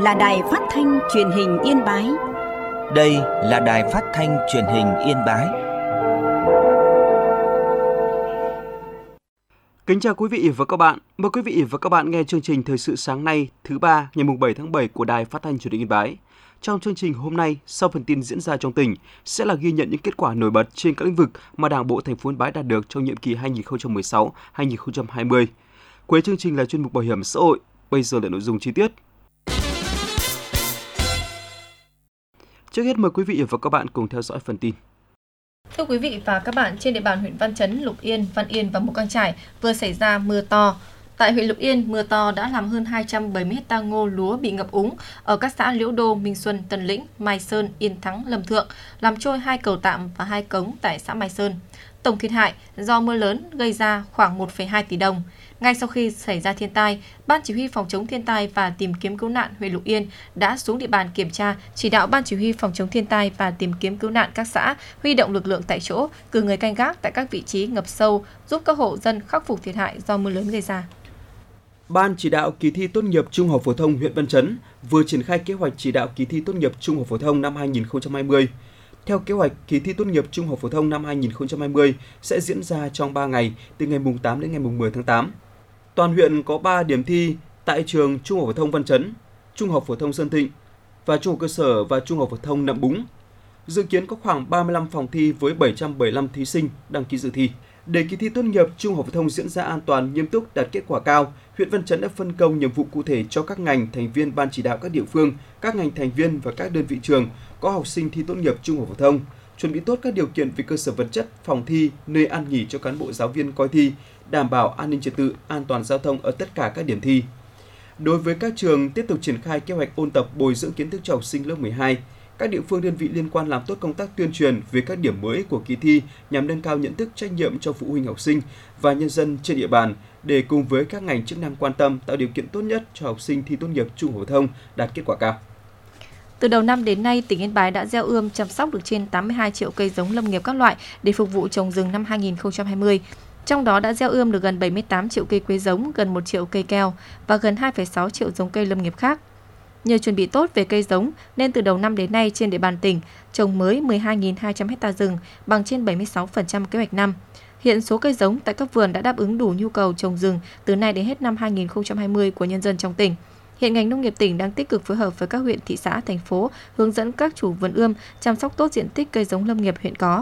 là Đài Phát thanh Truyền hình Yên Bái. Đây là Đài Phát thanh Truyền hình Yên Bái. Kính chào quý vị và các bạn. Mời quý vị và các bạn nghe chương trình Thời sự sáng nay, thứ ba, ngày 7 tháng 7 của Đài Phát thanh Truyền hình Yên Bái. Trong chương trình hôm nay, sau phần tin diễn ra trong tỉnh, sẽ là ghi nhận những kết quả nổi bật trên các lĩnh vực mà Đảng bộ thành phố Yên Bái đạt được trong nhiệm kỳ 2016-2020. Cuối chương trình là chuyên mục bảo hiểm xã hội. Bây giờ là nội dung chi tiết. Trước hết mời quý vị và các bạn cùng theo dõi phần tin. Thưa quý vị và các bạn, trên địa bàn huyện Văn Chấn, Lục Yên, Văn Yên và Mù Cang Chải vừa xảy ra mưa to. Tại huyện Lục Yên, mưa to đã làm hơn 270 ha ngô lúa bị ngập úng ở các xã Liễu Đô, Minh Xuân, Tân Lĩnh, Mai Sơn, Yên Thắng, Lâm Thượng, làm trôi 2 cầu tạm và 2 cống tại xã Mai Sơn. Tổng thiệt hại do mưa lớn gây ra khoảng 1,2 tỷ đồng. Ngay sau khi xảy ra thiên tai, Ban Chỉ huy Phòng chống thiên tai và tìm kiếm cứu nạn huyện Lục Yên đã xuống địa bàn kiểm tra, chỉ đạo Ban Chỉ huy Phòng chống thiên tai và tìm kiếm cứu nạn các xã huy động lực lượng tại chỗ, cử người canh gác tại các vị trí ngập sâu, giúp các hộ dân khắc phục thiệt hại do mưa lớn gây ra. Ban chỉ đạo kỳ thi tốt nghiệp trung học phổ thông huyện Văn Chấn vừa triển khai kế hoạch chỉ đạo kỳ thi tốt nghiệp trung học phổ thông năm 2020. Theo kế hoạch, kỳ thi tốt nghiệp trung học phổ thông năm 2020 sẽ diễn ra trong 3 ngày, từ ngày 8 đến ngày 10 tháng 8. Toàn huyện có 3 điểm thi tại trường Trung học phổ thông Văn Chấn, Trung học phổ thông Sơn Thịnh và Trung học cơ sở và Trung học phổ thông Nậm Búng. Dự kiến có khoảng 35 phòng thi với 775 thí sinh đăng ký dự thi. Để kỳ thi tốt nghiệp trung học phổ thông diễn ra an toàn, nghiêm túc, đạt kết quả cao, huyện Văn Chấn đã phân công nhiệm vụ cụ thể cho các ngành thành viên ban chỉ đạo các địa phương, các ngành thành viên và các đơn vị trường có học sinh thi tốt nghiệp trung học phổ thông, chuẩn bị tốt các điều kiện về cơ sở vật chất, phòng thi, nơi ăn nghỉ cho cán bộ giáo viên coi thi, đảm bảo an ninh trật tự, an toàn giao thông ở tất cả các điểm thi. Đối với các trường tiếp tục triển khai kế hoạch ôn tập bồi dưỡng kiến thức cho học sinh lớp 12, các địa phương đơn vị liên quan làm tốt công tác tuyên truyền về các điểm mới của kỳ thi nhằm nâng cao nhận thức trách nhiệm cho phụ huynh học sinh và nhân dân trên địa bàn để cùng với các ngành chức năng quan tâm tạo điều kiện tốt nhất cho học sinh thi tốt nghiệp trung học phổ thông đạt kết quả cao. Từ đầu năm đến nay, tỉnh Yên Bái đã gieo ươm chăm sóc được trên 82 triệu cây giống lâm nghiệp các loại để phục vụ trồng rừng năm 2020. Trong đó đã gieo ươm được gần 78 triệu cây quế giống, gần 1 triệu cây keo và gần 2,6 triệu giống cây lâm nghiệp khác. Nhờ chuẩn bị tốt về cây giống nên từ đầu năm đến nay trên địa bàn tỉnh trồng mới 12.200 ha rừng, bằng trên 76% kế hoạch năm. Hiện số cây giống tại các vườn đã đáp ứng đủ nhu cầu trồng rừng từ nay đến hết năm 2020 của nhân dân trong tỉnh. Hiện ngành nông nghiệp tỉnh đang tích cực phối hợp với các huyện, thị xã, thành phố hướng dẫn các chủ vườn ươm chăm sóc tốt diện tích cây giống lâm nghiệp hiện có.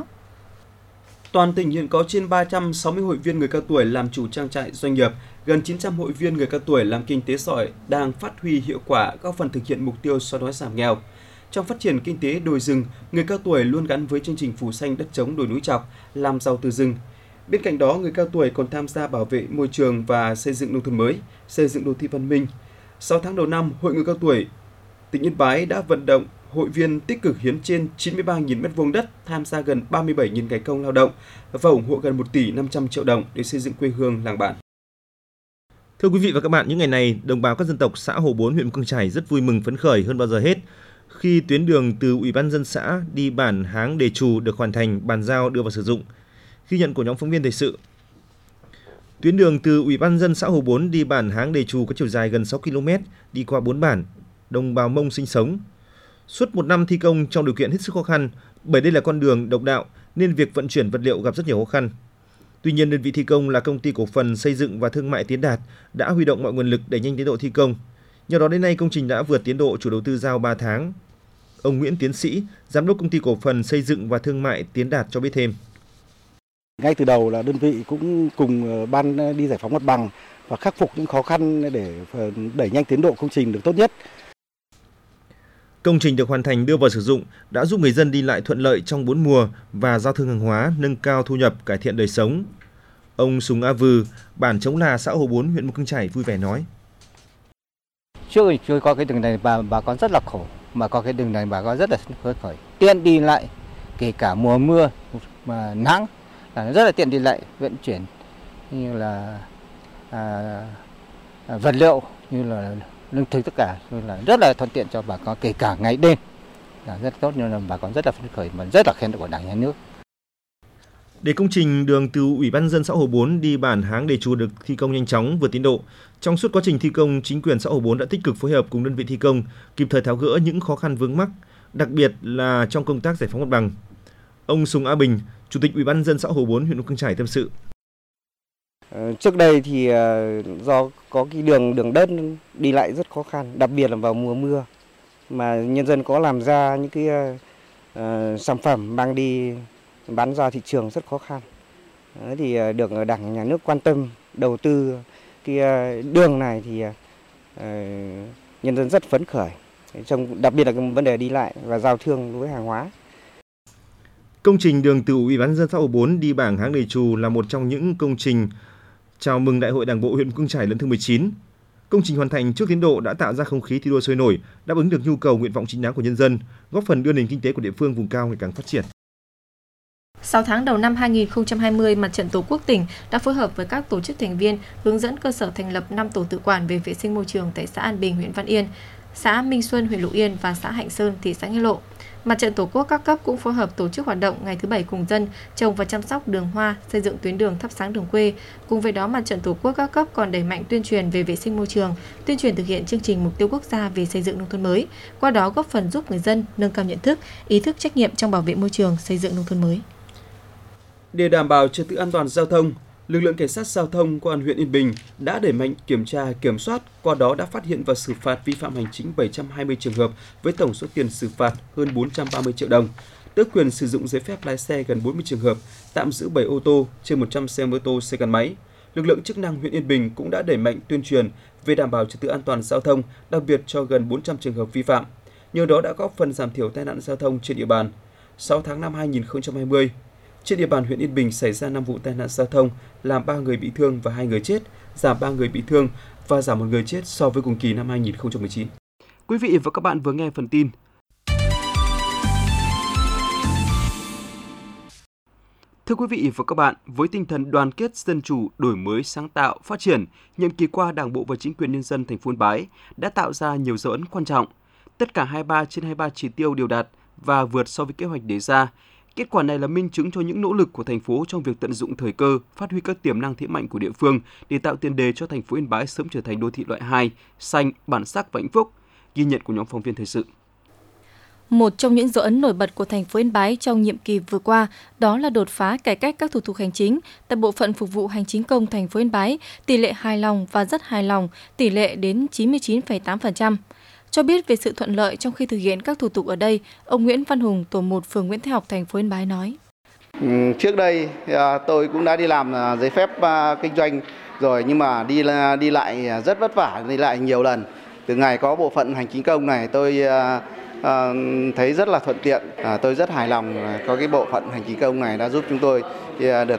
Toàn tỉnh hiện có trên 360 hội viên người cao tuổi làm chủ trang trại doanh nghiệp, gần 900 hội viên người cao tuổi làm kinh tế giỏi đang phát huy hiệu quả, góp phần thực hiện mục tiêu xóa đói giảm nghèo. Trong phát triển kinh tế đồi rừng, người cao tuổi luôn gắn với chương trình phủ xanh đất trống đồi núi trọc, làm giàu từ rừng. Bên cạnh đó, người cao tuổi còn tham gia bảo vệ môi trường và xây dựng nông thôn mới, xây dựng đô thị văn minh. 6 tháng đầu năm, Hội người cao tuổi tỉnh Yên Bái đã vận động hội viên tích cực hiến trên 93.000 m2 đất, tham gia gần 37.000 ngày công lao động và ủng hộ gần 1 tỷ 500 triệu đồng để xây dựng quê hương làng bản. Thưa quý vị và các bạn, những ngày này, đồng bào các dân tộc xã Hồ 4 huyện Mù Cang Chải rất vui mừng phấn khởi hơn bao giờ hết khi tuyến đường từ Ủy ban nhân dân xã đi bản Háng Đề Trù được hoàn thành, bàn giao đưa vào sử dụng. Ghi nhận của nhóm phóng viên thời sự. Tuyến đường từ Ủy ban nhân dân xã Hồ 4 đi bản Háng Đề Trù có chiều dài gần 6 km, đi qua 4 bản, đồng bào Mông sinh sống. Suốt một năm thi công trong điều kiện hết sức khó khăn, bởi đây là con đường độc đạo nên việc vận chuyển vật liệu gặp rất nhiều khó khăn. Tuy nhiên, đơn vị thi công là Công ty Cổ phần Xây dựng và Thương mại Tiến Đạt đã huy động mọi nguồn lực để nhanh tiến độ thi công. Nhờ đó đến nay công trình đã vượt tiến độ chủ đầu tư giao 3 tháng. Ông Nguyễn Tiến Sĩ, Giám đốc Công ty Cổ phần Xây dựng và Thương mại Tiến Đạt cho biết thêm. Ngay từ đầu là đơn vị cũng cùng ban đi giải phóng mặt bằng và khắc phục những khó khăn để đẩy nhanh tiến độ công trình được tốt nhất. Công trình được hoàn thành đưa vào sử dụng đã giúp người dân đi lại thuận lợi trong 4 mùa và giao thương hàng hóa, nâng cao thu nhập, cải thiện đời sống. Ông Sùng A Vư, bản Chống Là, xã Hồ 4, huyện Mù Cang Chải vui vẻ nói. Trước chưa có cái đường này bà con rất là khổ, mà có cái đường này bà con rất là phấn khởi. Tiện đi lại, kể cả mùa mưa mà nắng là rất là tiện đi lại, vận chuyển như là vật liệu, như là lương thực, tất cả là rất là thuận tiện cho bà con, kể cả ngày đêm là rất tốt, nên là bà con rất là phấn khởi và rất là khen của Đảng, Nhà nước. Để công trình đường từ Ủy ban nhân dân xã Hồ 4 đi bản Háng Đề Chù được thi công nhanh chóng, vượt tiến độ, trong suốt quá trình thi công, chính quyền xã Hồ 4 đã tích cực phối hợp cùng đơn vị thi công, kịp thời tháo gỡ những khó khăn vướng mắc, đặc biệt là trong công tác giải phóng mặt bằng. Ông Sùng A Bình, Chủ tịch Ủy ban nhân dân xã Hồ 4 huyện Mù Cang Chải tâm sự. Trước đây thì do có cái đường đất đi lại rất khó khăn, đặc biệt là vào mùa mưa, mà nhân dân có làm ra những cái sản phẩm mang đi bán ra thị trường rất khó khăn. Đấy thì được Đảng, Nhà nước quan tâm đầu tư cái đường này thì nhân dân rất phấn khởi, trong đặc biệt là cái vấn đề đi lại và giao thương với hàng hóa. Công trình đường từ Ủy ban nhân dân xã Hồ 4 đi bản Háng Đề Chù là một trong những công trình chào mừng Đại hội Đảng bộ huyện Mù Cang Chải lần thứ 19. Công trình hoàn thành trước tiến độ đã tạo ra không khí thi đua sôi nổi, đáp ứng được nhu cầu nguyện vọng chính đáng của nhân dân, góp phần đưa nền kinh tế của địa phương vùng cao ngày càng phát triển. 6 tháng đầu năm 2020, Mặt trận Tổ quốc tỉnh đã phối hợp với các tổ chức thành viên hướng dẫn cơ sở thành lập 5 tổ tự quản về vệ sinh môi trường tại xã An Bình, huyện Văn Yên, xã Minh Xuân, huyện Lục Yên và xã Hạnh Sơn, thị xã Nghĩa Lộ. Mặt trận Tổ quốc các cấp cũng phối hợp tổ chức hoạt động ngày thứ Bảy cùng dân trồng và chăm sóc đường hoa, xây dựng tuyến đường thắp sáng đường quê. Cùng với đó, Mặt trận Tổ quốc các cấp còn đẩy mạnh tuyên truyền về vệ sinh môi trường, tuyên truyền thực hiện chương trình mục tiêu quốc gia về xây dựng nông thôn mới. Qua đó góp phần giúp người dân nâng cao nhận thức, ý thức trách nhiệm trong bảo vệ môi trường, xây dựng nông thôn mới. Để đảm bảo trật tự an toàn giao thông, lực lượng cảnh sát giao thông công an huyện Yên Bình đã đẩy mạnh kiểm tra, kiểm soát, qua đó đã phát hiện và xử phạt vi phạm hành chính 720 trường hợp với tổng số tiền xử phạt hơn 430 triệu đồng, tước quyền sử dụng giấy phép lái xe gần 40 trường hợp, tạm giữ 7 ô tô, trên 100 xe mô tô, xe gắn máy. Lực lượng chức năng huyện Yên Bình cũng đã đẩy mạnh tuyên truyền về đảm bảo trật tự an toàn giao thông, đặc biệt cho gần 400 trường hợp vi phạm. Nhờ đó đã góp phần giảm thiểu tai nạn giao thông trên địa bàn. 6 tháng năm 2020, trên địa bàn huyện Yên Bình xảy ra 5 vụ tai nạn giao thông, làm 3 người bị thương và 2 người chết, giảm 3 người bị thương và giảm 1 người chết so với cùng kỳ năm 2019. Quý vị và các bạn vừa nghe phần tin. Thưa quý vị và các bạn, với tinh thần đoàn kết, dân chủ, đổi mới, sáng tạo, phát triển, nhiệm kỳ qua Đảng bộ và chính quyền nhân dân thành phố Yên Bái đã tạo ra nhiều dấu ấn quan trọng. Tất cả 23 trên 23 chỉ tiêu đều đạt và vượt so với kế hoạch đề ra. Kết quả này là minh chứng cho những nỗ lực của thành phố trong việc tận dụng thời cơ, phát huy các tiềm năng thế mạnh của địa phương để tạo tiền đề cho thành phố Yên Bái sớm trở thành đô thị loại 2, xanh, bản sắc và hạnh phúc. Ghi nhận của nhóm phóng viên thời sự. Một trong những dấu ấn nổi bật của thành phố Yên Bái trong nhiệm kỳ vừa qua đó là đột phá cải cách các thủ tục hành chính tại bộ phận phục vụ hành chính công thành phố Yên Bái, tỷ lệ hài lòng và rất hài lòng, tỷ lệ đến 99,8%. Cho biết về sự thuận lợi trong khi thực hiện các thủ tục ở đây, ông Nguyễn Văn Hùng, tổ 1 phường Nguyễn Thái Học, thành phố Yên Bái nói. Trước đây tôi cũng đã đi làm giấy phép kinh doanh rồi, nhưng mà đi lại rất vất vả, đi lại nhiều lần. Từ ngày có bộ phận hành chính công này tôi thấy rất là thuận tiện, tôi rất hài lòng có cái bộ phận hành chính công này đã giúp chúng tôi được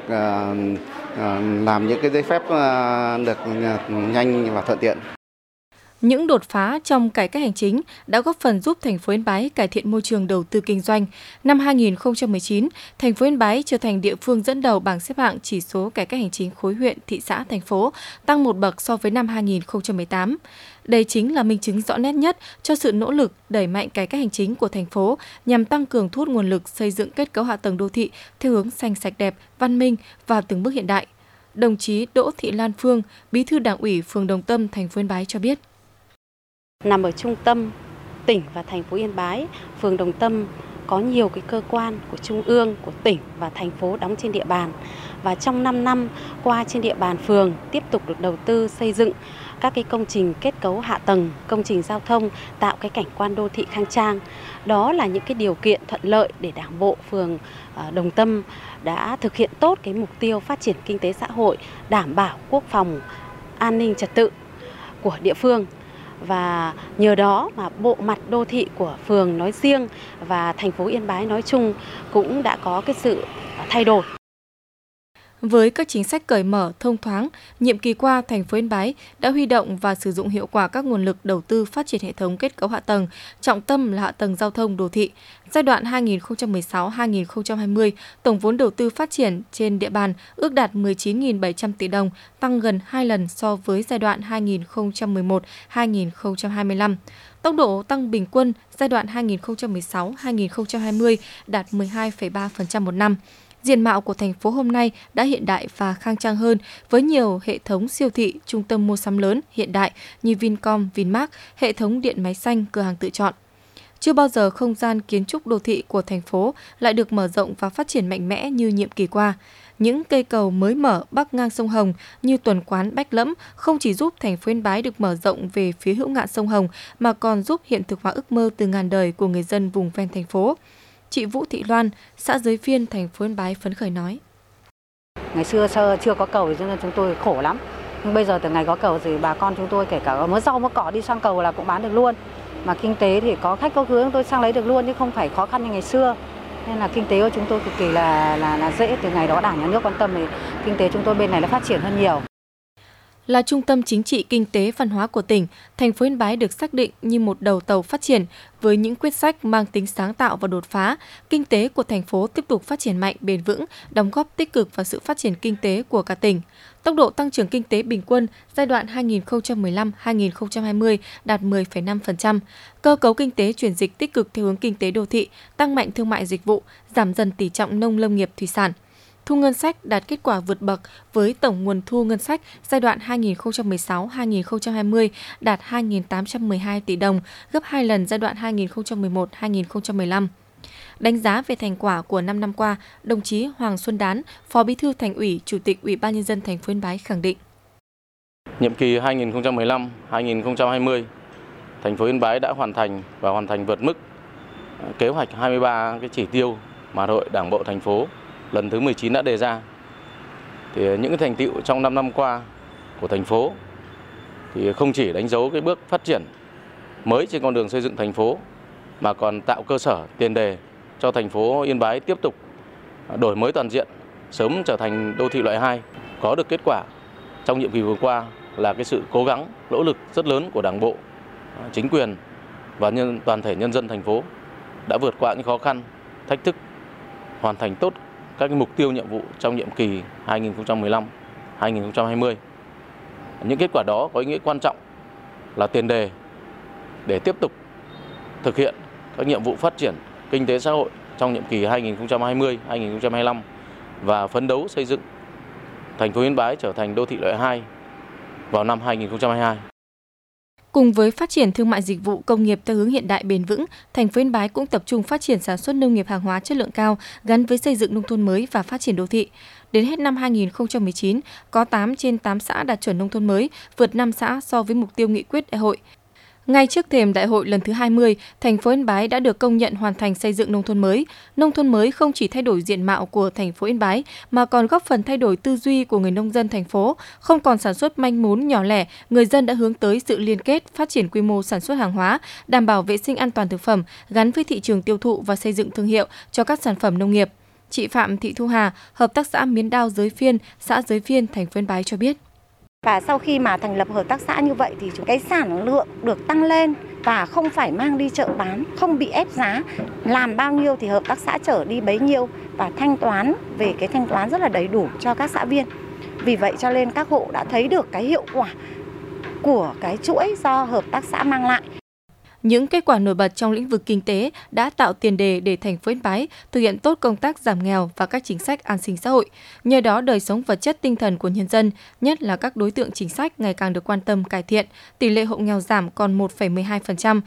làm những cái giấy phép được nhanh và thuận tiện. Những đột phá trong cải cách hành chính đã góp phần giúp thành phố Yên Bái cải thiện môi trường đầu tư kinh doanh. Năm 2019, thành phố Yên Bái trở thành địa phương dẫn đầu bảng xếp hạng chỉ số cải cách hành chính khối huyện, thị xã, thành phố, tăng một bậc so với năm 2018. Đây chính là minh chứng rõ nét nhất cho sự nỗ lực đẩy mạnh cải cách hành chính của thành phố nhằm tăng cường thu hút nguồn lực xây dựng kết cấu hạ tầng đô thị theo hướng xanh sạch đẹp, văn minh và từng bước hiện đại. Đồng chí Đỗ Thị Lan Phương, Bí thư Đảng ủy phường Đồng Tâm, thành phố Yên Bái cho biết. Nằm ở trung tâm tỉnh và thành phố Yên Bái, phường Đồng Tâm có nhiều cái cơ quan của trung ương, của tỉnh và thành phố đóng trên địa bàn. Và trong 5 năm qua trên địa bàn phường tiếp tục được đầu tư xây dựng các cái công trình kết cấu hạ tầng, công trình giao thông, tạo cái cảnh quan đô thị khang trang. Đó là những cái điều kiện thuận lợi để Đảng bộ phường Đồng Tâm đã thực hiện tốt cái mục tiêu phát triển kinh tế xã hội, đảm bảo quốc phòng, an ninh trật tự của địa phương. Và nhờ đó mà bộ mặt đô thị của phường nói riêng và thành phố Yên Bái nói chung cũng đã có cái sự thay đổi. Với các chính sách cởi mở, thông thoáng, nhiệm kỳ qua, thành phố Yên Bái đã huy động và sử dụng hiệu quả các nguồn lực đầu tư phát triển hệ thống kết cấu hạ tầng, trọng tâm là hạ tầng giao thông đô thị. Giai đoạn 2016-2020, tổng vốn đầu tư phát triển trên địa bàn ước đạt 19.700 tỷ đồng, tăng gần 2 lần so với giai đoạn 2011-2025. Tốc độ tăng bình quân giai đoạn 2016-2020 đạt 12,3% một năm. Diện mạo của thành phố hôm nay đã hiện đại và khang trang hơn với nhiều hệ thống siêu thị, trung tâm mua sắm lớn hiện đại như Vincom, Vinmart, hệ thống điện máy xanh, cửa hàng tự chọn. Chưa bao giờ không gian kiến trúc đô thị của thành phố lại được mở rộng và phát triển mạnh mẽ như nhiệm kỳ qua. Những cây cầu mới mở bắc ngang sông Hồng như tuần quán Bách Lẫm không chỉ giúp thành phố Yên Bái được mở rộng về phía hữu ngạn sông Hồng mà còn giúp hiện thực hóa ước mơ từ ngàn đời của người dân vùng ven thành phố. Chị Vũ Thị Loan, xã Giới Phiên, thành phố Yên Bái phấn khởi nói. Ngày xưa chưa có cầu cho nên chúng tôi khổ lắm. Nhưng bây giờ từ ngày có cầu thì bà con chúng tôi kể cả mớ rau mớ cỏ đi sang cầu là cũng bán được luôn. Mà kinh tế thì có khách có khứa chúng tôi sang lấy được luôn chứ không phải khó khăn như ngày xưa. Nên là kinh tế của chúng tôi cực kỳ là dễ. Từ ngày đó Đảng, Nhà nước quan tâm thì kinh tế chúng tôi bên này nó phát triển hơn nhiều. Là trung tâm chính trị, kinh tế, văn hóa của tỉnh, thành phố Yên Bái được xác định như một đầu tàu phát triển với những quyết sách mang tính sáng tạo và đột phá. Kinh tế của thành phố tiếp tục phát triển mạnh, bền vững, đóng góp tích cực vào sự phát triển kinh tế của cả tỉnh. Tốc độ tăng trưởng kinh tế bình quân giai đoạn 2015-2020 đạt 10,5%. Cơ cấu kinh tế chuyển dịch tích cực theo hướng kinh tế đô thị, tăng mạnh thương mại dịch vụ, giảm dần tỷ trọng nông lâm nghiệp thủy sản. Thu ngân sách đạt kết quả vượt bậc với tổng nguồn thu ngân sách giai đoạn 2016-2020 đạt 2.812 tỷ đồng, gấp 2 lần giai đoạn 2011-2015. Đánh giá về thành quả của 5 năm qua, đồng chí Hoàng Xuân Đán, Phó Bí thư Thành ủy, Chủ tịch Ủy ban Nhân dân thành phố Yên Bái khẳng định. Nhiệm kỳ 2015-2020, thành phố Yên Bái đã hoàn thành vượt mức kế hoạch 23 cái chỉ tiêu mà Đại hội Đảng bộ thành phố lần thứ 19 đã đề ra. Thì những cái thành tựu trong 5 năm qua của thành phố thì không chỉ đánh dấu cái bước phát triển mới trên con đường xây dựng thành phố mà còn tạo cơ sở tiền đề cho thành phố Yên Bái tiếp tục đổi mới toàn diện, sớm trở thành đô thị loại 2. Có được kết quả trong nhiệm kỳ vừa qua là cái sự cố gắng, nỗ lực rất lớn của Đảng bộ, chính quyền và toàn thể nhân dân thành phố đã vượt qua những khó khăn, thách thức, hoàn thành tốt các cái mục tiêu nhiệm vụ trong nhiệm kỳ 2015-2020. Những kết quả đó có ý nghĩa quan trọng là tiền đề để tiếp tục thực hiện các nhiệm vụ phát triển kinh tế xã hội trong nhiệm kỳ 2020-2025 và phấn đấu xây dựng thành phố Yên Bái trở thành đô thị loại 2 vào năm 2022. Cùng với phát triển thương mại dịch vụ công nghiệp theo hướng hiện đại bền vững, thành phố Yên Bái cũng tập trung phát triển sản xuất nông nghiệp hàng hóa chất lượng cao gắn với xây dựng nông thôn mới và phát triển đô thị. Đến hết năm 2019, có 8 trên 8 xã đạt chuẩn nông thôn mới, vượt 5 xã so với mục tiêu nghị quyết đại hội. Ngay trước thềm đại hội lần thứ 20, thành phố Yên Bái đã được công nhận hoàn thành xây dựng nông thôn mới. Nông thôn mới không chỉ thay đổi diện mạo của thành phố Yên Bái mà còn góp phần thay đổi tư duy của người nông dân thành phố. Không còn sản xuất manh mún nhỏ lẻ, người dân đã hướng tới sự liên kết, phát triển quy mô sản xuất hàng hóa, đảm bảo vệ sinh an toàn thực phẩm, gắn với thị trường tiêu thụ và xây dựng thương hiệu cho các sản phẩm nông nghiệp. Chị Phạm Thị Thu Hà, hợp tác xã Miến Đao Giới Phiên, xã Giới Phiên, thành phố Yên Bái cho biết. Và sau khi mà thành lập hợp tác xã như vậy thì cái sản lượng được tăng lên và không phải mang đi chợ bán, không bị ép giá. Làm bao nhiêu thì hợp tác xã chở đi bấy nhiêu và thanh toán về cái thanh toán rất là đầy đủ cho các xã viên. Vì vậy cho nên các hộ đã thấy được cái hiệu quả của cái chuỗi do hợp tác xã mang lại. Những kết quả nổi bật trong lĩnh vực kinh tế đã tạo tiền đề để thành phố Yên Bái thực hiện tốt công tác giảm nghèo và các chính sách an sinh xã hội. Nhờ đó, đời sống vật chất tinh thần của nhân dân, nhất là các đối tượng chính sách ngày càng được quan tâm cải thiện, tỷ lệ hộ nghèo giảm còn 1,12%,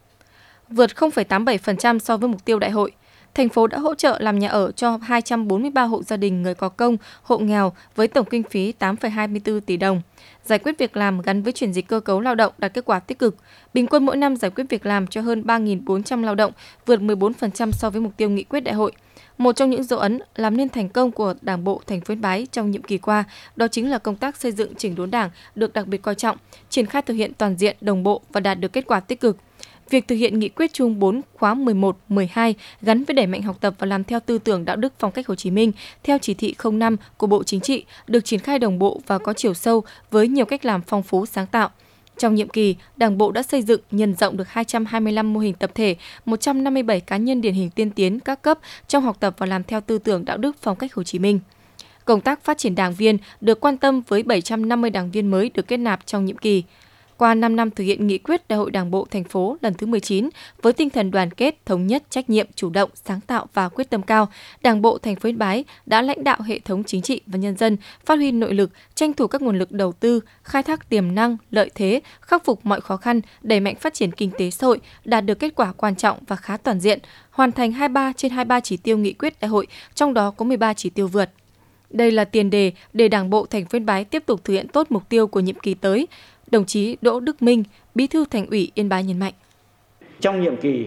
vượt 0,87% so với mục tiêu đại hội. Thành phố đã hỗ trợ làm nhà ở cho 243 hộ gia đình người có công, hộ nghèo với tổng kinh phí 8,24 tỷ đồng. Giải quyết việc làm gắn với chuyển dịch cơ cấu lao động đạt kết quả tích cực. Bình quân mỗi năm giải quyết việc làm cho hơn 3.400 lao động, vượt 14% so với mục tiêu nghị quyết đại hội. Một trong những dấu ấn làm nên thành công của Đảng bộ thành phố Yên Bái trong nhiệm kỳ qua, đó chính là công tác xây dựng chỉnh đốn Đảng được đặc biệt coi trọng, triển khai thực hiện toàn diện, đồng bộ và đạt được kết quả tích cực. Việc thực hiện nghị quyết chung 4 khóa 11, 12 gắn với đẩy mạnh học tập và làm theo tư tưởng đạo đức phong cách Hồ Chí Minh theo chỉ thị 05 của Bộ Chính trị được triển khai đồng bộ và có chiều sâu với nhiều cách làm phong phú sáng tạo. Trong nhiệm kỳ, Đảng bộ đã xây dựng, nhân rộng được 225 mô hình tập thể, 157 cá nhân điển hình tiên tiến các cấp trong học tập và làm theo tư tưởng đạo đức phong cách Hồ Chí Minh. Công tác phát triển đảng viên được quan tâm với 750 đảng viên mới được kết nạp trong nhiệm kỳ. qua 5 năm thực hiện nghị quyết Đại hội Đảng bộ thành phố lần thứ 19 với tinh thần đoàn kết, thống nhất, trách nhiệm, chủ động, sáng tạo và quyết tâm cao, Đảng bộ thành phố Yên Bái đã lãnh đạo hệ thống chính trị và nhân dân phát huy nội lực, tranh thủ các nguồn lực đầu tư, khai thác tiềm năng, lợi thế, khắc phục mọi khó khăn, đẩy mạnh phát triển kinh tế xã hội, đạt được kết quả quan trọng và khá toàn diện, hoàn thành 23 trên 23 chỉ tiêu nghị quyết đại hội, trong đó có 13 chỉ tiêu vượt. Đây là tiền đề để Đảng bộ thành phố Yên Bái tiếp tục thực hiện tốt mục tiêu của nhiệm kỳ tới. Đồng chí Đỗ Đức Minh, Bí thư Thành ủy Yên Bái nhấn mạnh. Trong nhiệm kỳ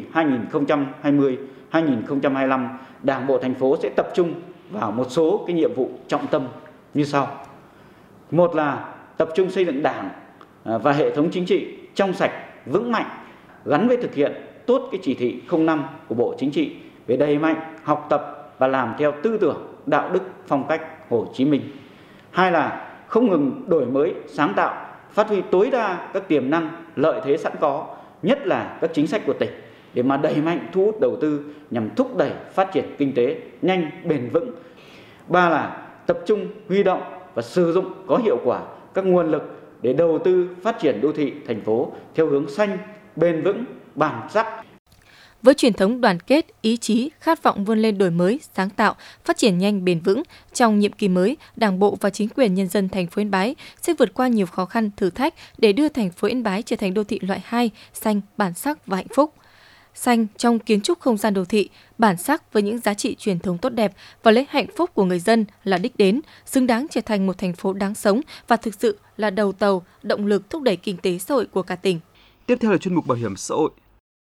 2020-2025, Đảng bộ thành phố sẽ tập trung vào một số cái nhiệm vụ trọng tâm như sau. Một là tập trung xây dựng Đảng và hệ thống chính trị trong sạch, vững mạnh, gắn với thực hiện tốt cái chỉ thị 05 của Bộ Chính trị về đẩy mạnh học tập và làm theo tư tưởng, đạo đức, phong cách Hồ Chí Minh. Hai là không ngừng đổi mới, sáng tạo, phát huy tối đa các tiềm năng, lợi thế sẵn có, nhất là các chính sách của tỉnh để mà đẩy mạnh thu hút đầu tư nhằm thúc đẩy phát triển kinh tế nhanh, bền vững. Ba là tập trung huy động và sử dụng có hiệu quả các nguồn lực để đầu tư phát triển đô thị thành phố theo hướng xanh, bền vững, bản sắc. Với truyền thống đoàn kết, ý chí, khát vọng vươn lên đổi mới, sáng tạo, phát triển nhanh bền vững, trong nhiệm kỳ mới, Đảng bộ và chính quyền nhân dân thành phố Yên Bái sẽ vượt qua nhiều khó khăn, thử thách để đưa thành phố Yên Bái trở thành đô thị loại 2, xanh, bản sắc và hạnh phúc. Xanh trong kiến trúc không gian đô thị, bản sắc với những giá trị truyền thống tốt đẹp và lấy hạnh phúc của người dân là đích đến, xứng đáng trở thành một thành phố đáng sống và thực sự là đầu tàu, động lực thúc đẩy kinh tế xã hội của cả tỉnh. Tiếp theo là chuyên mục Bảo hiểm xã hội.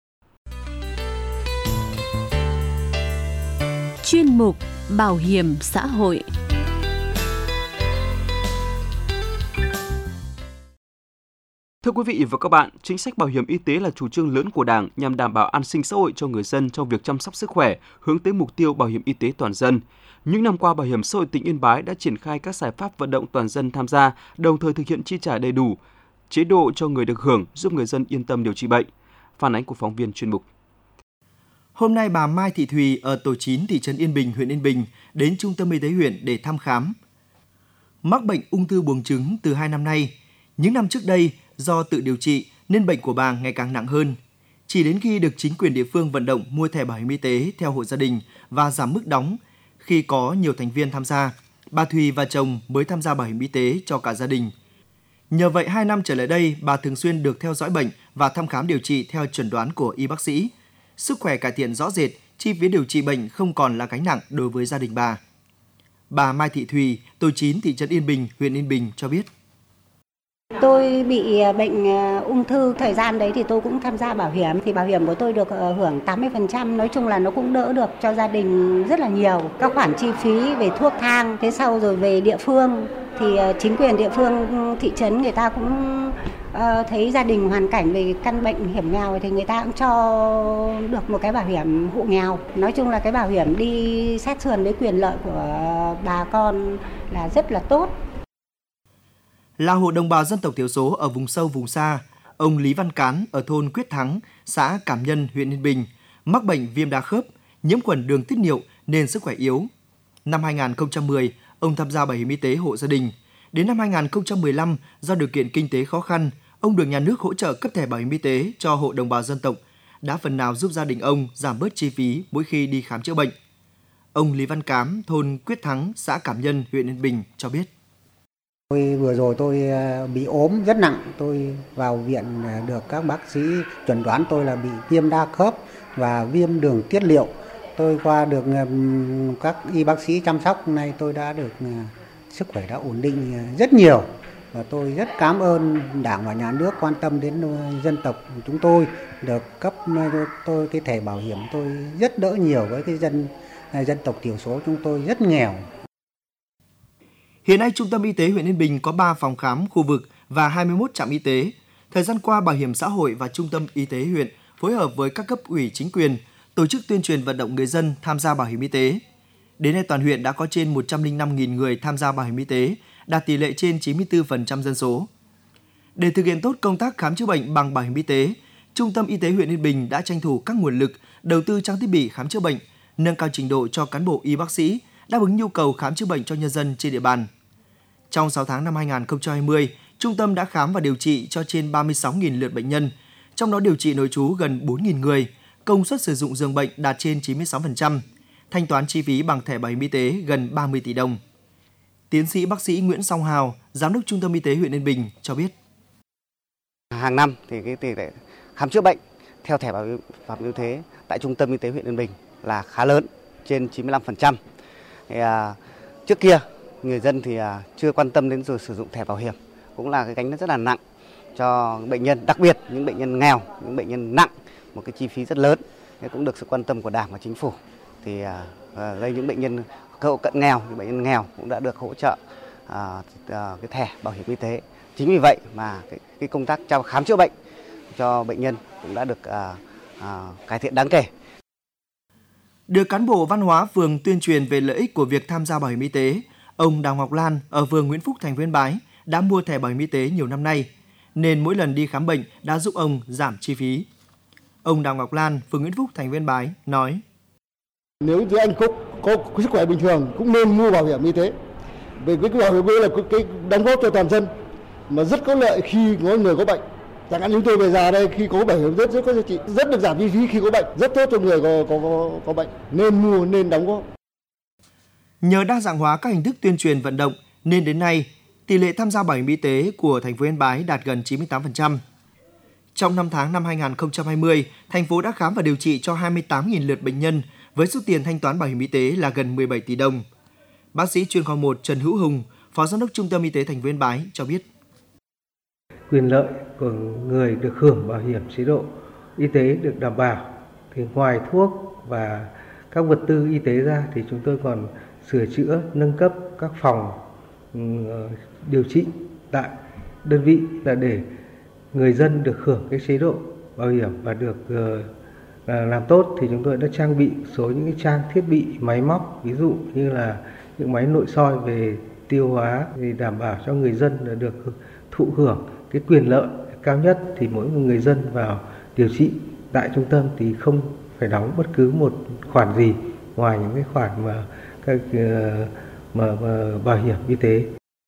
Chuyên mục Bảo hiểm xã hội. Thưa quý vị và các bạn, chính sách bảo hiểm y tế là chủ trương lớn của Đảng nhằm đảm bảo an sinh xã hội cho người dân trong việc chăm sóc sức khỏe, hướng tới mục tiêu bảo hiểm y tế toàn dân. Những năm qua, Bảo hiểm xã hội tỉnh Yên Bái đã triển khai các giải pháp vận động toàn dân tham gia, đồng thời thực hiện chi trả đầy đủ chế độ cho người được hưởng, giúp người dân yên tâm điều trị bệnh. Phản ánh của phóng viên chuyên mục. Hôm nay, bà Mai Thị Thùy ở tổ 9 thị trấn Yên Bình, huyện Yên Bình đến Trung tâm Y tế huyện để thăm khám. Mắc bệnh ung thư buồng trứng từ 2 năm nay. Những năm trước đây, do tự điều trị nên bệnh của bà ngày càng nặng hơn. Chỉ đến khi được chính quyền địa phương vận động mua thẻ bảo hiểm y tế theo hộ gia đình và giảm mức đóng khi có nhiều thành viên tham gia, bà Thùy và chồng mới tham gia bảo hiểm y tế cho cả gia đình. Nhờ vậy, 2 năm trở lại đây, bà thường xuyên được theo dõi bệnh và thăm khám điều trị theo chẩn đoán của y bác sĩ. Sức khỏe cải thiện rõ rệt, chi phí điều trị bệnh không còn là gánh nặng đối với gia đình bà. Bà Mai Thị Thùy, tổ 9 thị trấn Yên Bình, huyện Yên Bình cho biết. Tôi bị bệnh ung thư, thời gian đấy thì tôi cũng tham gia bảo hiểm. Thì bảo hiểm của tôi được hưởng 80%, nói chung là nó cũng đỡ được cho gia đình rất là nhiều. Các khoản chi phí về thuốc thang, thế sau rồi về địa phương thì chính quyền địa phương thị trấn người ta cũng thấy gia đình hoàn cảnh về căn bệnh hiểm nghèo thì người ta cũng cho được một cái bảo hiểm hộ nghèo. Nói chung là cái bảo hiểm đi sát sườn với quyền lợi của bà con là rất là tốt. Là hộ đồng bào dân tộc thiểu số ở vùng sâu vùng xa, ông Lý Văn Cán ở thôn Quyết Thắng, xã Cảm Nhân, huyện Yên Bình, mắc bệnh viêm đa khớp, nhiễm khuẩn đường tiết niệu nên sức khỏe yếu. Năm 2010, ông tham gia bảo hiểm y tế hộ gia đình. Đến năm 2015, do điều kiện kinh tế khó khăn, ông được nhà nước hỗ trợ cấp thẻ bảo hiểm y tế cho hộ đồng bào dân tộc, đã phần nào giúp gia đình ông giảm bớt chi phí mỗi khi đi khám chữa bệnh. Ông Lý Văn Cám, thôn Quyết Thắng, xã Cảm Nhân, huyện Yên Bình cho biết. Vừa rồi tôi bị ốm rất nặng, tôi vào viện được các bác sĩ chẩn đoán tôi là bị viêm đa khớp và viêm đường tiết niệu. Tôi qua được các y bác sĩ chăm sóc, nay tôi đã được sức khỏe đã ổn định rất nhiều. Và tôi rất cảm ơn Đảng và Nhà nước quan tâm đến dân tộc chúng tôi, được cấp cho tôi cái thẻ bảo hiểm, tôi rất đỡ nhiều với cái dân tộc thiểu số chúng tôi rất nghèo. Hiện nay, Trung tâm Y tế huyện Yên Bình có 3 phòng khám khu vực và 21 trạm y tế. Thời gian qua, Bảo hiểm xã hội và Trung tâm Y tế huyện phối hợp với các cấp ủy chính quyền, tổ chức tuyên truyền vận động người dân tham gia bảo hiểm y tế. Đến nay, toàn huyện đã có trên 105.000 người tham gia bảo hiểm y tế, đạt tỷ lệ trên 94% dân số. Để thực hiện tốt công tác khám chữa bệnh bằng bảo hiểm y tế, Trung tâm Y tế huyện Yên Bình đã tranh thủ các nguồn lực, đầu tư trang thiết bị khám chữa bệnh, nâng cao trình độ cho cán bộ y bác sĩ, đáp ứng nhu cầu khám chữa bệnh cho nhân dân trên địa bàn. Trong 6 tháng năm 2020, trung tâm đã khám và điều trị cho trên 36.000 lượt bệnh nhân, trong đó điều trị nội trú gần 4.000 người, công suất sử dụng giường bệnh đạt trên 96%, thanh toán chi phí bằng thẻ bảo hiểm y tế gần 30 tỷ đồng. Tiến sĩ bác sĩ Nguyễn Song Hào, Giám đốc Trung tâm Y tế huyện Yên Bình cho biết. Hàng năm thì cái tỷ lệ khám chữa bệnh theo thẻ bảo hiểm y tế tại Trung tâm Y tế huyện Yên Bình là khá lớn, trên 95%. Trước kia người dân thì chưa quan tâm đến rồi sử dụng thẻ bảo hiểm, cũng là cái gánh rất là nặng cho bệnh nhân, đặc biệt những bệnh nhân nghèo, những bệnh nhân nặng, một cái chi phí rất lớn. Cũng được sự quan tâm của Đảng và Chính phủ. Thì đây những bệnh nhân hộ cận nghèo, những bệnh nhân nghèo cũng đã được hỗ trợ cái thẻ bảo hiểm y tế. Chính vì vậy mà cái công tác khám chữa bệnh cho bệnh nhân cũng đã được cải thiện đáng kể. Được cán bộ văn hóa phường tuyên truyền về lợi ích của việc tham gia bảo hiểm y tế, ông Đào Ngọc Lan ở phường Nguyễn Phúc, thành phố Yên Bái đã mua thẻ bảo hiểm y tế nhiều năm nay, nên mỗi lần đi khám bệnh đã giúp ông giảm chi phí. Ông Đào Ngọc Lan, phường Nguyễn Phúc, thành phố Yên Bái nói: Nếu như anh có sức khỏe bình thường cũng nên mua bảo hiểm y tế. Vì cái bảo hiểm y tế là cái đóng góp cho toàn dân mà rất có lợi khi có người có bệnh. Chẳng hạn chúng tôi về già đây khi có bảo hiểm rất có giá trị, rất được giảm chi phí khi có bệnh, rất tốt cho người có bệnh, nên mua, nên đóng góp. Nhờ đa dạng hóa các hình thức tuyên truyền vận động nên đến nay tỷ lệ tham gia bảo hiểm y tế của thành phố Yên Bái đạt gần 98%. Trong 5 tháng năm 2020, thành phố đã khám và điều trị cho 28.000 lượt bệnh nhân với số tiền thanh toán bảo hiểm y tế là gần 17 tỷ đồng. Bác sĩ chuyên khoa 1 Trần Hữu Hùng, Phó Giám đốc Trung tâm Y tế thành phố Yên Bái cho biết. Quyền lợi của người được hưởng bảo hiểm chế độ y tế được đảm bảo. Thì ngoài thuốc và các vật tư y tế ra thì chúng tôi còn sửa chữa, nâng cấp các phòng điều trị tại đơn vị là để người dân được hưởng cái chế độ bảo hiểm và được làm tốt. Thì chúng tôi đã trang bị số những cái trang thiết bị máy móc, ví dụ như là những máy nội soi về tiêu hóa để đảm bảo cho người dân được thụ hưởng cái quyền lợi cao nhất. Thì mỗi người dân vào điều trị tại trung tâm thì không phải đóng bất cứ một khoản gì ngoài những cái khoản mà bảo hiểm y tế.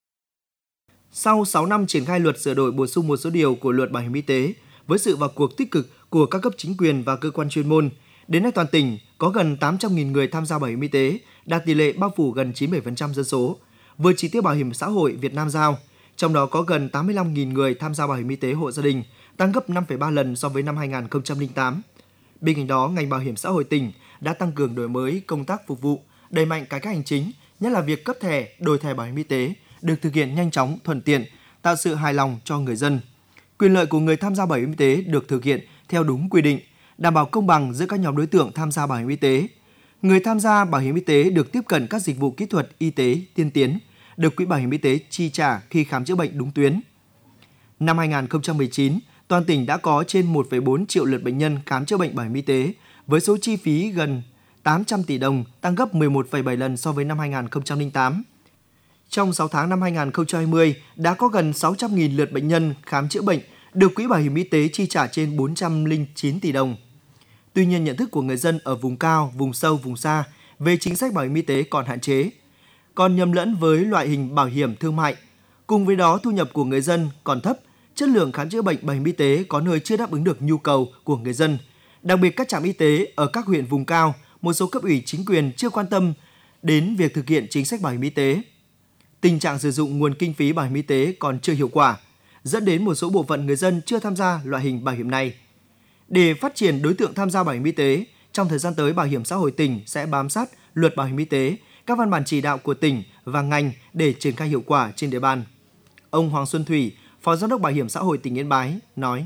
Sau 6 năm triển khai luật sửa đổi bổ sung một số điều của luật bảo hiểm y tế, với sự vào cuộc tích cực của các cấp chính quyền và cơ quan chuyên môn, đến nay toàn tỉnh có gần 800.000 người tham gia bảo hiểm y tế, đạt tỷ lệ bao phủ gần 97% dân số, vượt chỉ tiêu bảo hiểm xã hội Việt Nam giao. Trong đó có gần 85.000 người tham gia bảo hiểm y tế hộ gia đình, tăng gấp 5,3 lần so với năm 2008. Bên cạnh đó, ngành bảo hiểm xã hội tỉnh đã tăng cường đổi mới công tác phục vụ, đẩy mạnh cải cách hành chính, nhất là việc cấp thẻ, đổi thẻ bảo hiểm y tế được thực hiện nhanh chóng, thuận tiện, tạo sự hài lòng cho người dân. Quyền lợi của người tham gia bảo hiểm y tế được thực hiện theo đúng quy định, đảm bảo công bằng giữa các nhóm đối tượng tham gia bảo hiểm y tế. Người tham gia bảo hiểm y tế được tiếp cận các dịch vụ kỹ thuật y tế tiên tiến, được Quỹ Bảo hiểm y tế chi trả khi khám chữa bệnh đúng tuyến. Năm 2019, toàn tỉnh đã có trên 1,4 triệu lượt bệnh nhân khám chữa bệnh bảo hiểm y tế với số chi phí gần 800 tỷ đồng, tăng gấp 11,7 lần so với năm 2008. Trong 6 tháng năm 2020, đã có gần 600.000 lượt bệnh nhân khám chữa bệnh được Quỹ Bảo hiểm y tế chi trả trên 409 tỷ đồng. Tuy nhiên, nhận thức của người dân ở vùng cao, vùng sâu, vùng xa về chính sách bảo hiểm y tế còn hạn chế, còn nhầm lẫn với loại hình bảo hiểm thương mại. Cùng với đó, thu nhập của người dân còn thấp, chất lượng khám chữa bệnh bảo hiểm y tế có nơi chưa đáp ứng được nhu cầu của người dân. Đặc biệt các trạm y tế ở các huyện vùng cao, một số cấp ủy chính quyền chưa quan tâm đến việc thực hiện chính sách bảo hiểm y tế. Tình trạng sử dụng nguồn kinh phí bảo hiểm y tế còn chưa hiệu quả, dẫn đến một số bộ phận người dân chưa tham gia loại hình bảo hiểm này. Để phát triển đối tượng tham gia bảo hiểm y tế, trong thời gian tới Bảo hiểm xã hội tỉnh sẽ bám sát luật bảo hiểm y tế, các văn bản chỉ đạo của tỉnh và ngành để triển khai hiệu quả trên địa bàn. Ông Hoàng Xuân Thủy, Phó Giám đốc Bảo hiểm xã hội tỉnh Yên Bái nói: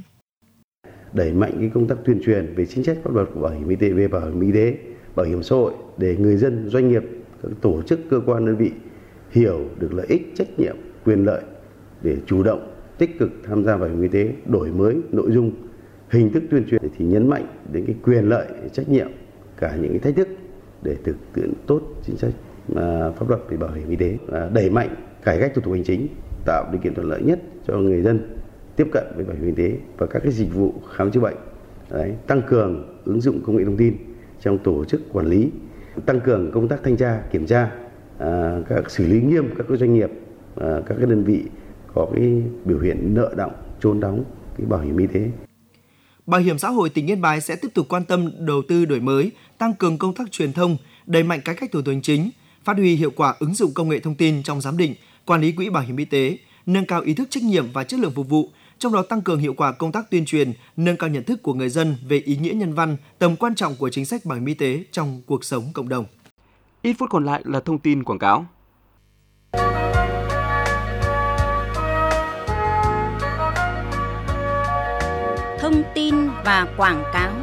Đẩy mạnh cái công tác tuyên truyền về chính sách pháp luật của bảo hiểm y tế, về bảo hiểm y tế, bảo hiểm xã hội để người dân, doanh nghiệp, các tổ chức, cơ quan, đơn vị hiểu được lợi ích, trách nhiệm, quyền lợi để chủ động, tích cực tham gia bảo hiểm y tế, đổi mới nội dung, hình thức tuyên truyền thì nhấn mạnh đến cái quyền lợi, trách nhiệm, cả những cái thách thức để thực hiện tốt chính sách pháp luật về bảo hiểm y tế, đẩy mạnh cải cách thủ tục hành chính, tạo điều kiện thuận lợi nhất cho người dân tiếp cận với bảo hiểm y tế và các cái dịch vụ khám chữa bệnh. Tăng cường ứng dụng công nghệ thông tin trong tổ chức quản lý, tăng cường công tác thanh tra, kiểm tra, các xử lý nghiêm các doanh nghiệp, các cái đơn vị có cái biểu hiện nợ đọng, trốn đóng cái bảo hiểm y tế. Bảo hiểm xã hội tỉnh Yên Bái sẽ tiếp tục quan tâm đầu tư đổi mới, tăng cường công tác truyền thông, đẩy mạnh cải cách thủ tục hành chính, phát huy hiệu quả ứng dụng công nghệ thông tin trong giám định, quản lý quỹ bảo hiểm y tế, nâng cao ý thức trách nhiệm và chất lượng phục vụ, trong đó tăng cường hiệu quả công tác tuyên truyền, nâng cao nhận thức của người dân về ý nghĩa nhân văn, tầm quan trọng của chính sách bảo hiểm y tế trong cuộc sống cộng đồng. Ít phút còn lại là thông tin quảng cáo. Thông tin và quảng cáo.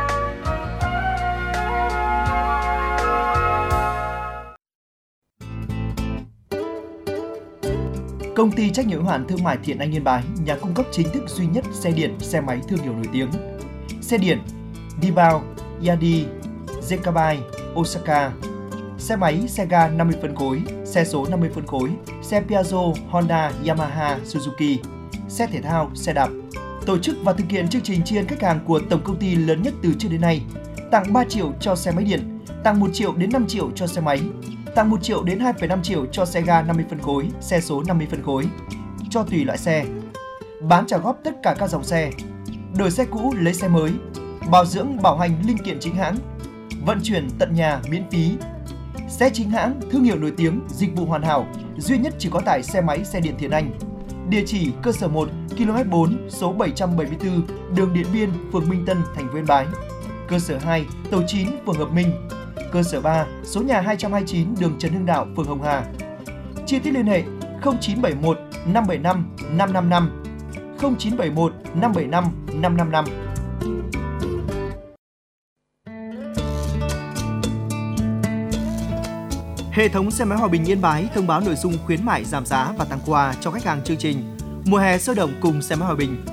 Công ty trách nhiệm hữu hạn thương mại Thiện Anh Yên Bái, nhà cung cấp chính thức duy nhất xe điện, xe máy thương hiệu nổi tiếng. Xe điện Dibao, Yadi, Zekabai, Osaka. Xe máy, xe ga 50 phân khối, xe số 50 phân khối, xe Piaggio, Honda, Yamaha, Suzuki. Xe thể thao, xe đạp. Tổ chức và thực hiện chương trình tri ân khách hàng của tổng công ty lớn nhất từ trước đến nay. Tặng 3 triệu cho xe máy điện, tặng 1 triệu đến 5 triệu cho xe máy, tặng 1 triệu đến 2,5 triệu cho xe ga 50 phân khối, xe số 50 phân khối, cho tùy loại xe. Bán trả góp tất cả các dòng xe. Đổi xe cũ lấy xe mới. Bảo dưỡng bảo hành linh kiện chính hãng. Vận chuyển tận nhà miễn phí. Xe chính hãng, thương hiệu nổi tiếng, dịch vụ hoàn hảo, duy nhất chỉ có tại xe máy xe điện Thiện Anh. Địa chỉ cơ sở 1, km 4, số 774, đường Điện Biên, phường Minh Tân, thành phố Yên Bái. Cơ sở 2, tổ 9, phường Hợp Minh. Cơ sở 3, số nhà 229, đường Trần Hưng Đạo, phường Hồng Hà. Chi tiết liên hệ 0971 575 555, 0971 575 555. Hệ thống xe máy Hòa Bình Yên Bái thông báo nội dung khuyến mại giảm giá và tặng quà cho khách hàng chương trình Mùa hè sôi động cùng xe máy Hòa Bình.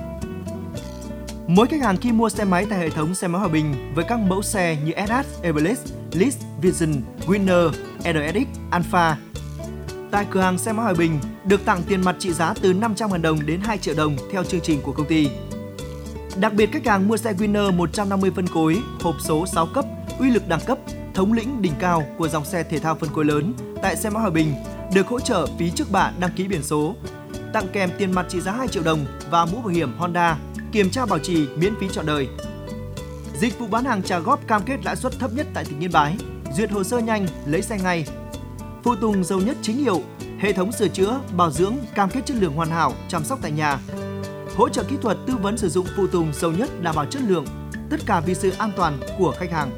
Mỗi khách hàng khi mua xe máy tại hệ thống xe máy Hòa Bình với các mẫu xe như SH, Everest, List, Vision, Winner, RSX, Alpha. Tại cửa hàng xe máy Hòa Bình được tặng tiền mặt trị giá từ 500.000 đồng đến 2 triệu đồng theo chương trình của công ty. Đặc biệt khách hàng mua xe Winner 150 phân khối, hộp số 6 cấp, uy lực đẳng cấp, thống lĩnh đỉnh cao của dòng xe thể thao phân khối lớn tại xe máy Hòa Bình được hỗ trợ phí trước bạ đăng ký biển số, tặng kèm tiền mặt trị giá 2 triệu đồng và mũ bảo hiểm Honda, kiểm tra bảo trì miễn phí trọn đời. Dịch vụ bán hàng trả góp cam kết lãi suất thấp nhất tại tỉnh Yên Bái, duyệt hồ sơ nhanh, lấy xe ngay. Phụ tùng giàu nhất chính hiệu, hệ thống sửa chữa, bảo dưỡng, cam kết chất lượng hoàn hảo, chăm sóc tại nhà. Hỗ trợ kỹ thuật tư vấn sử dụng phụ tùng giàu nhất đảm bảo chất lượng, tất cả vì sự an toàn của khách hàng.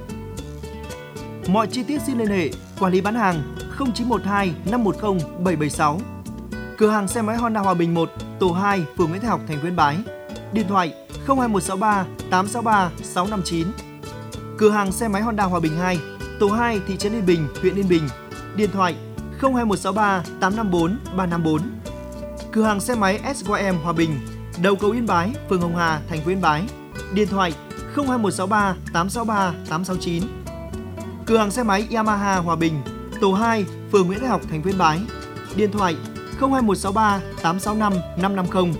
Mọi chi tiết xin liên hệ quản lý bán hàng 0912 510 776. Cửa hàng xe máy Honda Hòa Bình 1, tổ 2, phường Nguyễn Thái Học, thành phố Yên Bái. Điện thoại 02163 863 659. Cửa hàng xe máy Honda Hòa Bình 2, tổ 2, thị trấn Yên Bình, huyện Yên Bình. Điện thoại 02163 854 354. Cửa hàng xe máy SYM Hòa Bình, đầu cầu Yên Bái, phường Hồng Hà, thành phố Yên Bái. Điện thoại 02163 863 869. Cửa hàng xe máy Yamaha Hòa Bình, tổ 2, phường Nguyễn Thái Học, thành phố Yên Bái. Điện thoại 02163 865 550.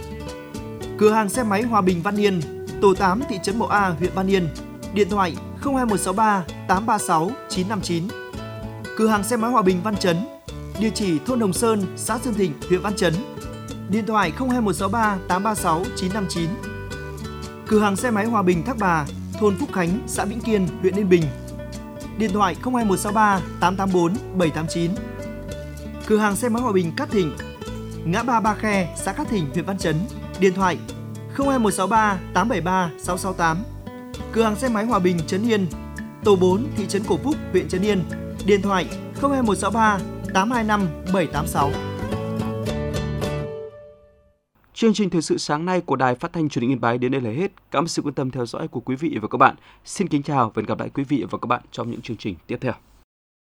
Cửa hàng xe máy Hòa Bình Văn Yên, tổ 8, thị trấn Mộ A, huyện Văn Yên. Điện thoại 02163 836 959. Cửa hàng xe máy Hòa Bình Văn Chấn, địa chỉ thôn Đồng Sơn, xã Dương Thịnh, huyện Văn Chấn. Điện thoại 02163 836 959. Cửa hàng xe máy Hòa Bình Thác Bà, thôn Phúc Khánh, xã Vĩnh Kiên, huyện Yên Bình. Điện thoại 02163 884 789. Cửa hàng xe máy Hòa Bình Cát Thịnh, ngã ba Ba Khe, xã Cát Thịnh, huyện Văn Chấn. Điện thoại 02163 873 668. Cửa hàng xe máy Hòa Bình Trấn Yên, tổ 4, thị trấn Cổ Phúc, huyện Trấn Yên. Điện thoại 02163 825 786. Chương trình thời sự sáng nay của Đài Phát thanh Truyền hình Yên Bái đến đây là hết. Cảm ơn sự quan tâm theo dõi của quý vị và các bạn. Xin kính chào và hẹn gặp lại quý vị và các bạn trong những chương trình tiếp theo.